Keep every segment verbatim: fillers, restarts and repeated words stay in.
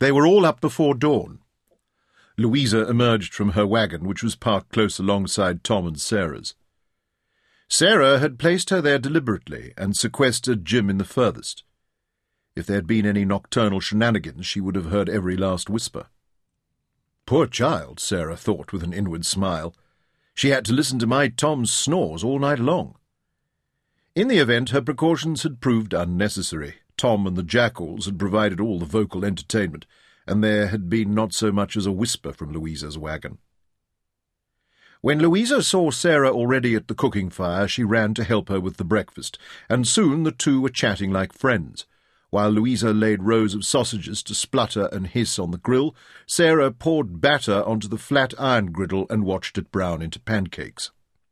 They were all up before dawn. Louisa emerged from her wagon, which was parked close alongside Tom and Sarah's. Sarah had placed her there deliberately and sequestered Jim in the furthest. If there had been any nocturnal shenanigans, she would have heard every last whisper. Poor child, Sarah thought with an inward smile. She had to listen to my Tom's snores all night long. In the event, her precautions had proved unnecessary. Tom and the jackals had provided all the vocal entertainment, and there had been not so much as a whisper from Louisa's wagon. When Louisa saw Sarah already at the cooking fire, she ran to help her with the breakfast, and soon the two were chatting like friends. While Louisa laid rows of sausages to splutter and hiss on the grill, Sarah poured batter onto the flat iron griddle and watched it brown into pancakes.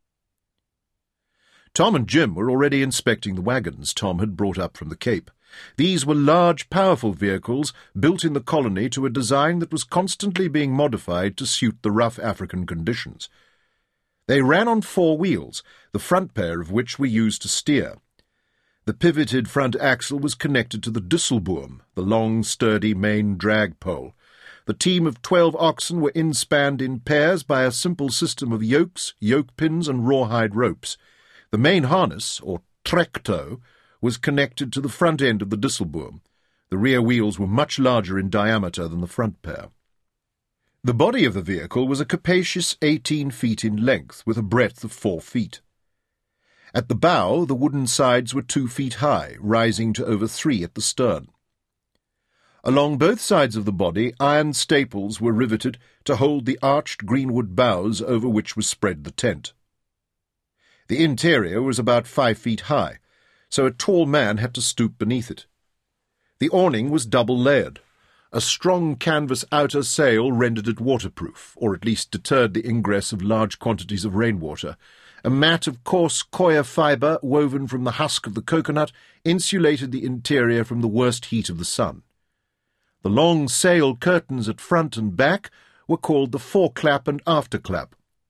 Tom and Jim were already inspecting the wagons Tom had brought up from the Cape. These were large, powerful vehicles built in the colony to a design that was constantly being modified to suit the rough African conditions. They ran on four wheels, the front pair of which were used to steer. The pivoted front axle was connected to the Düsselboom, the long, sturdy main drag pole. The team of twelve oxen were inspanned in pairs by a simple system of yokes, yoke pins, and rawhide ropes. The main harness, or trektow, was connected to the front end of the Düsselboom. The rear wheels were much larger in diameter than the front pair. The body of the vehicle was a capacious eighteen feet in length, with a breadth of four feet. At the bow, the wooden sides were two feet high, rising to over three at the stern. Along both sides of the body, iron staples were riveted to hold the arched greenwood boughs over which was spread the tent. The interior was about five feet high, so a tall man had to stoop beneath it. The awning was double-layered. A strong canvas outer sail rendered it waterproof, or at least deterred the ingress of large quantities of rainwater. A mat of coarse coir fibre, woven from the husk of the coconut, insulated the interior from the worst heat of the sun. The long sail curtains at front and back were called the foreclap and afterclap.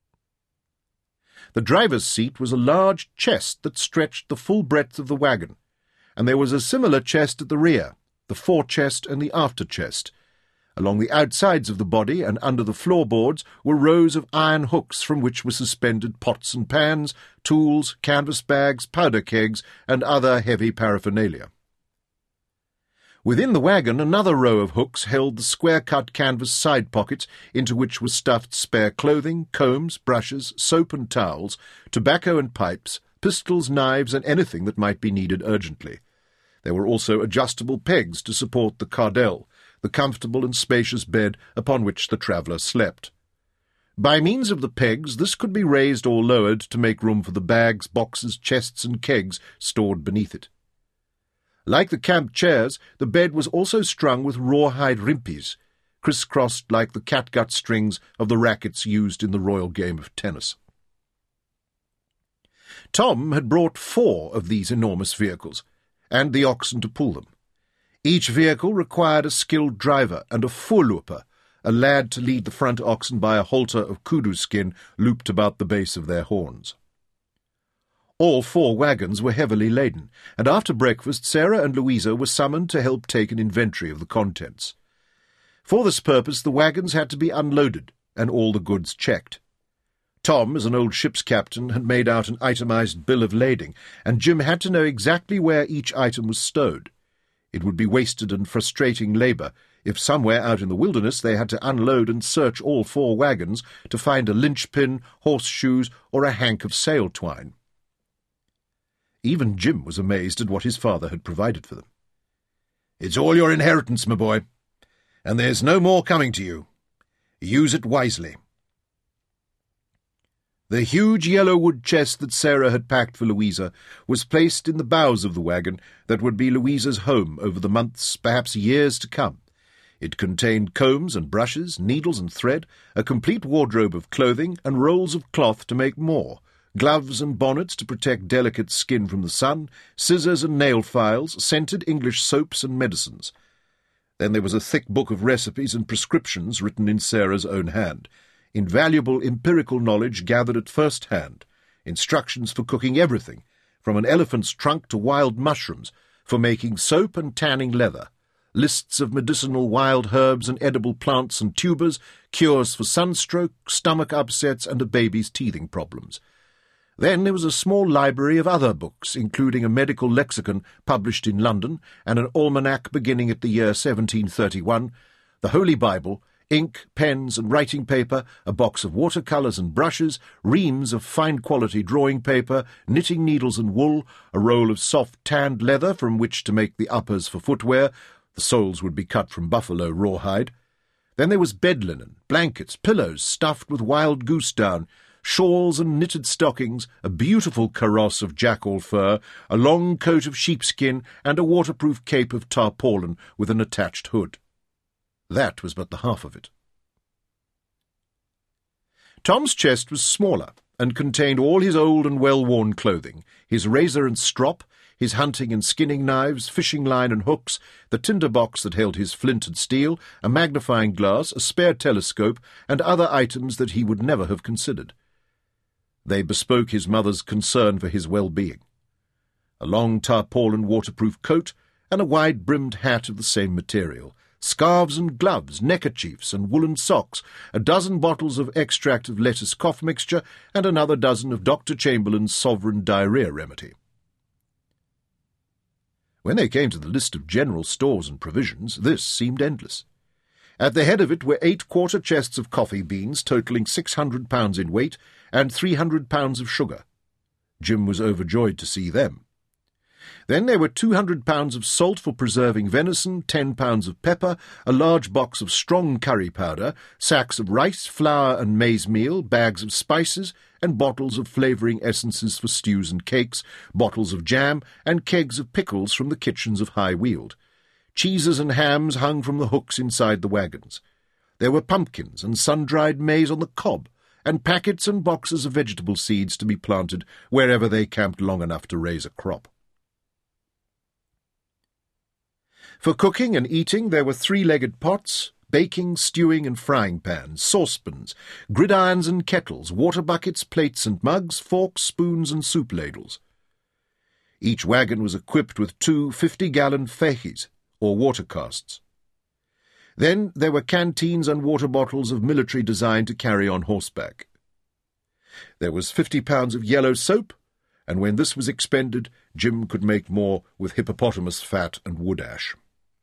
The driver's seat was a large chest that stretched the full breadth of the wagon, and there was a similar chest at the rear, the forechest and the afterchest. Along the outsides of the body and under the floorboards were rows of iron hooks from which were suspended pots and pans, tools, canvas bags, powder kegs, and other heavy paraphernalia. Within the wagon, another row of hooks held the square-cut canvas side pockets into which were stuffed spare clothing, combs, brushes, soap and towels, tobacco and pipes, pistols, knives, and anything that might be needed urgently. There were also adjustable pegs to support the cardell, the comfortable and spacious bed upon which the traveller slept. By means of the pegs, this could be raised or lowered to make room for the bags, boxes, chests, and kegs stored beneath it. Like the camp chairs, the bed was also strung with rawhide rimpis, criss-crossed like the catgut strings of the rackets used in the royal game of tennis. Tom had brought four of these enormous vehicles, and the oxen to pull them. Each vehicle required a skilled driver and a voorloper, a lad to lead the front oxen by a halter of kudu skin looped about the base of their horns. All four wagons were heavily laden, and after breakfast Sarah and Louisa were summoned to help take an inventory of the contents. For this purpose the wagons had to be unloaded and all the goods checked. Tom, as an old ship's captain, had made out an itemized bill of lading, and Jim had to know exactly where each item was stowed. It would be wasted and frustrating labour if somewhere out in the wilderness they had to unload and search all four wagons to find a linchpin, horseshoes, or a hank of sail twine. Even Jim was amazed at what his father had provided for them. "It's all your inheritance, my boy, and there's no more coming to you. Use it wisely." The huge yellow wood chest that Sarah had packed for Louisa was placed in the bows of the wagon that would be Louisa's home over the months, perhaps years to come. It contained combs and brushes, needles and thread, a complete wardrobe of clothing, and rolls of cloth to make more, gloves and bonnets to protect delicate skin from the sun, scissors and nail files, scented English soaps and medicines. Then there was a thick book of recipes and prescriptions written in Sarah's own hand, invaluable empirical knowledge gathered at first hand, instructions for cooking everything, from an elephant's trunk to wild mushrooms, for making soap and tanning leather, lists of medicinal wild herbs and edible plants and tubers, cures for sunstroke, stomach upsets, and a baby's teething problems. Then there was a small library of other books, including a medical lexicon published in London and an almanac beginning at the year seventeen thirty-one, the Holy Bible, ink, pens and writing paper, a box of watercolours and brushes, reams of fine-quality drawing paper, knitting needles and wool, a roll of soft tanned leather from which to make the uppers for footwear. The soles would be cut from buffalo rawhide. Then there was bed linen, blankets, pillows stuffed with wild goose down, shawls and knitted stockings, a beautiful kaross of jackal fur, a long coat of sheepskin, and a waterproof cape of tarpaulin with an attached hood. That was but the half of it. Tom's chest was smaller, and contained all his old and well-worn clothing, his razor and strop, his hunting and skinning knives, fishing line and hooks, the tinder box that held his flint and steel, a magnifying glass, a spare telescope, and other items that he would never have considered. They bespoke his mother's concern for his well-being. A long tarpaulin waterproof coat, and a wide-brimmed hat of the same material, scarves and gloves, neckerchiefs and woolen socks, a dozen bottles of extract of lettuce cough mixture, and another dozen of Doctor Chamberlain's sovereign diarrhea remedy. When they came to the list of general stores and provisions, this seemed endless. At the head of it were eight quarter chests of coffee beans, totalling six hundred pounds in weight, and three hundred pounds of sugar. Jim was overjoyed to see them. Then there were two hundred pounds of salt for preserving venison, ten pounds of pepper, a large box of strong curry powder, sacks of rice, flour and maize meal, bags of spices, and bottles of flavouring essences for stews and cakes, bottles of jam, and kegs of pickles from the kitchens of High Weald. Cheeses and hams hung from the hooks inside the wagons. There were pumpkins and sun-dried maize on the cob, and packets and boxes of vegetable seeds to be planted wherever they camped long enough to raise a crop. For cooking and eating there were three-legged pots, baking, stewing and frying pans, saucepans, gridirons and kettles, water buckets, plates and mugs, forks, spoons and soup ladles. Each wagon was equipped with two fifty-gallon fehis, or water casks. Then there were canteens and water bottles of military design to carry on horseback. There was fifty pounds of yellow soap, and when this was expended, Jim could make more with hippopotamus fat and wood ash.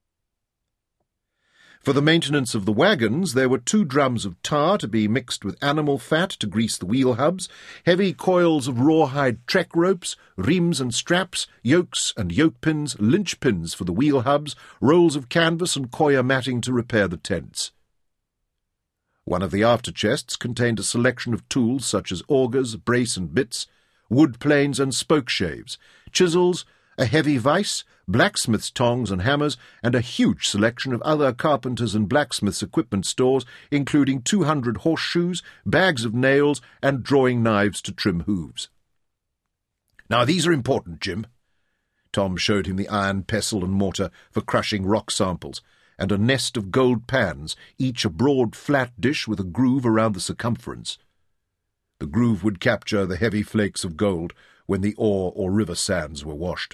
For the maintenance of the wagons, there were two drums of tar to be mixed with animal fat to grease the wheel hubs, heavy coils of rawhide trek ropes, riems and straps, yokes and yoke pins, lynch pins for the wheel hubs, rolls of canvas and coir matting to repair the tents. One of the after chests contained a selection of tools such as augers, brace and bits, wood planes and spoke shaves, chisels, a heavy vice, blacksmith's tongs and hammers, and a huge selection of other carpenters' and blacksmiths' equipment stores, including two hundred horseshoes, bags of nails, and drawing knives to trim hooves. "Now these are important, Jim." Tom showed him the iron pestle and mortar for crushing rock samples, and a nest of gold pans, each a broad flat dish with a groove around the circumference. The groove would capture the heavy flakes of gold when the ore or river sands were washed.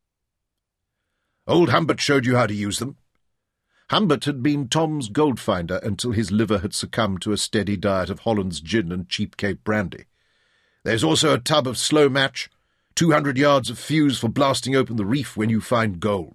"Old Humbert showed you how to use them." Humbert had been Tom's gold finder until his liver had succumbed to a steady diet of Holland's gin and cheap Cape brandy. "There's also a tub of slow match, two hundred yards of fuse for blasting open the reef when you find gold."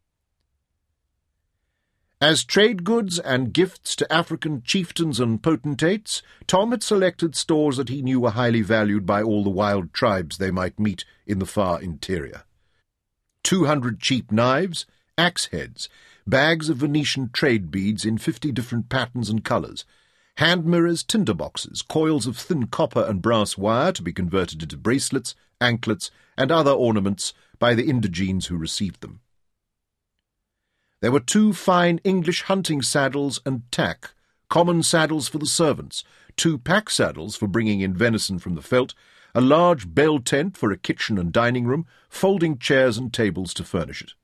As trade goods and gifts to African chieftains and potentates, Tom had selected stores that he knew were highly valued by all the wild tribes they might meet in the far interior. Two hundred cheap knives, axe heads, bags of Venetian trade beads in fifty different patterns and colours, hand mirrors, tinder boxes, coils of thin copper and brass wire to be converted into bracelets, anklets, and other ornaments by the indigenes who received them. There were two fine English hunting saddles and tack, common saddles for the servants, two pack saddles for bringing in venison from the veldt, a large bell tent for a kitchen and dining room, folding chairs and tables to furnish it.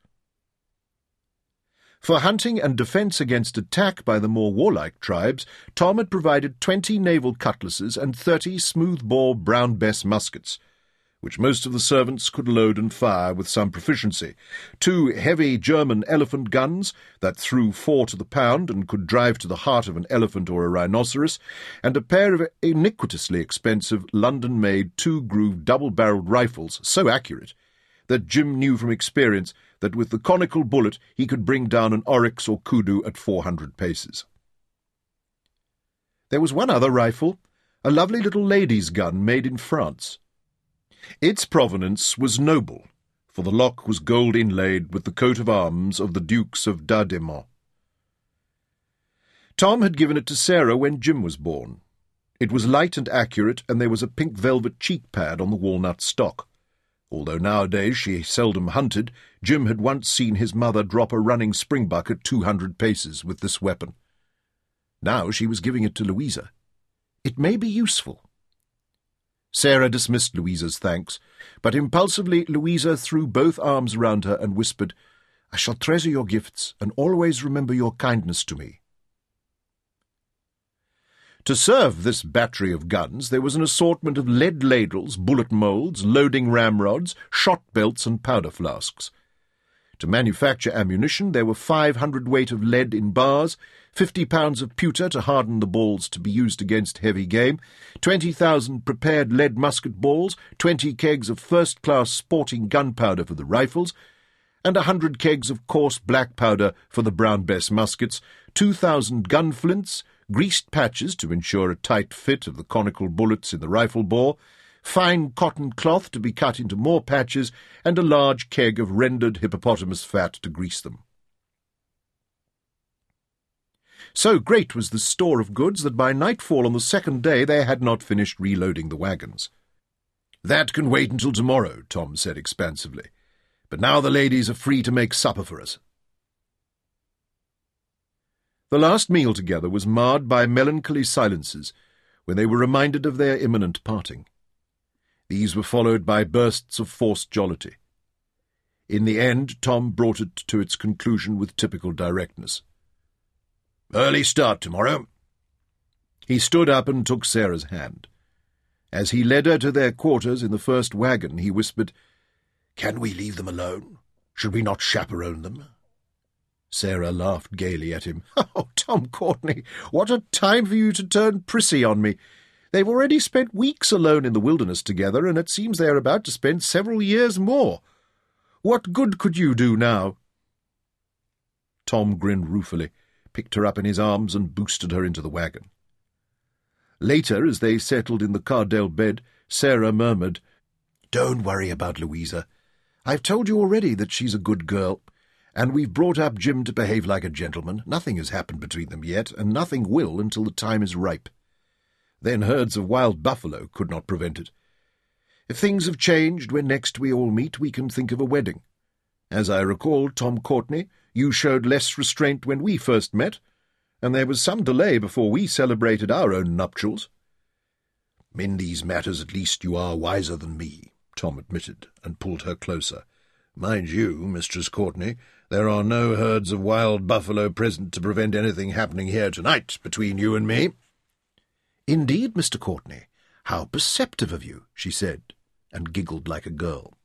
For hunting and defence against attack by the more warlike tribes, Tom had provided twenty naval cutlasses and thirty smooth-bore brown Bess muskets. which most of the servants could load and fire with some proficiency, two heavy German elephant guns that threw four to the pound and could drive to the heart of an elephant or a rhinoceros, and a pair of iniquitously expensive London-made two-groove double-barrelled rifles so accurate that Jim knew from experience that with the conical bullet he could bring down an oryx or kudu at four hundred paces. There was one other rifle, a lovely little lady's gun made in France. Its provenance was noble, for the lock was gold inlaid with the coat of arms of the Dukes of Dardemont. Tom had given it to Sarah when Jim was born. It was light and accurate, and there was a pink velvet cheek pad on the walnut stock. Although nowadays she seldom hunted, Jim had once seen his mother drop a running springbuck at two hundred paces with this weapon. Now she was giving it to Louisa. It may be useful. Sarah dismissed Louisa's thanks, but impulsively Louisa threw both arms round her and whispered, "I shall treasure your gifts and always remember your kindness to me." To serve this battery of guns there was an assortment of lead ladles, bullet moulds, loading ramrods, shot belts, and powder flasks. To manufacture ammunition there were five hundred weight of lead in bars, fifty pounds of pewter to harden the balls to be used against heavy game, twenty thousand prepared lead musket balls, twenty kegs of first-class sporting gunpowder for the rifles, and a hundred kegs of coarse black powder for the Brown Bess muskets, two thousand gun flints, greased patches to ensure a tight fit of the conical bullets in the rifle bore, fine cotton cloth to be cut into more patches, and a large keg of rendered hippopotamus fat to grease them. So great was the store of goods that by nightfall on the second day they had not finished reloading the wagons. "That can wait until tomorrow," Tom said expansively. "But now the ladies are free to make supper for us." The last meal together was marred by melancholy silences when they were reminded of their imminent parting. These were followed by bursts of forced jollity. In the end, Tom brought it to its conclusion with typical directness. "Early start tomorrow." He stood up and took Sarah's hand. As he led her to their quarters in the first wagon, he whispered, "Can we leave them alone? Should we not chaperone them?" Sarah laughed gaily at him. "Oh, Tom Courtney, what a time for you to turn prissy on me! They've already spent weeks alone in the wilderness together, and it seems they are about to spend several years more. What good could you do now?" Tom grinned ruefully, picked her up in his arms, and boosted her into the wagon. Later, as they settled in the Cardell bed, Sarah murmured, "Don't worry about Louisa. I've told you already that she's a good girl, and we've brought up Jim to behave like a gentleman. Nothing has happened between them yet, and nothing will until the time is ripe. Then herds of wild buffalo could not prevent it. If things have changed when next we all meet, we can think of a wedding. As I recall, Tom Courtney, you showed less restraint when we first met, and there was some delay before we celebrated our own nuptials." "In these matters, at least, you are wiser than me," Tom admitted, and pulled her closer. "Mind you, Mistress Courtney, there are no herds of wild buffalo present to prevent anything happening here tonight between you and me." "Indeed, Mister Courtney, how perceptive of you," she said, and giggled like a girl.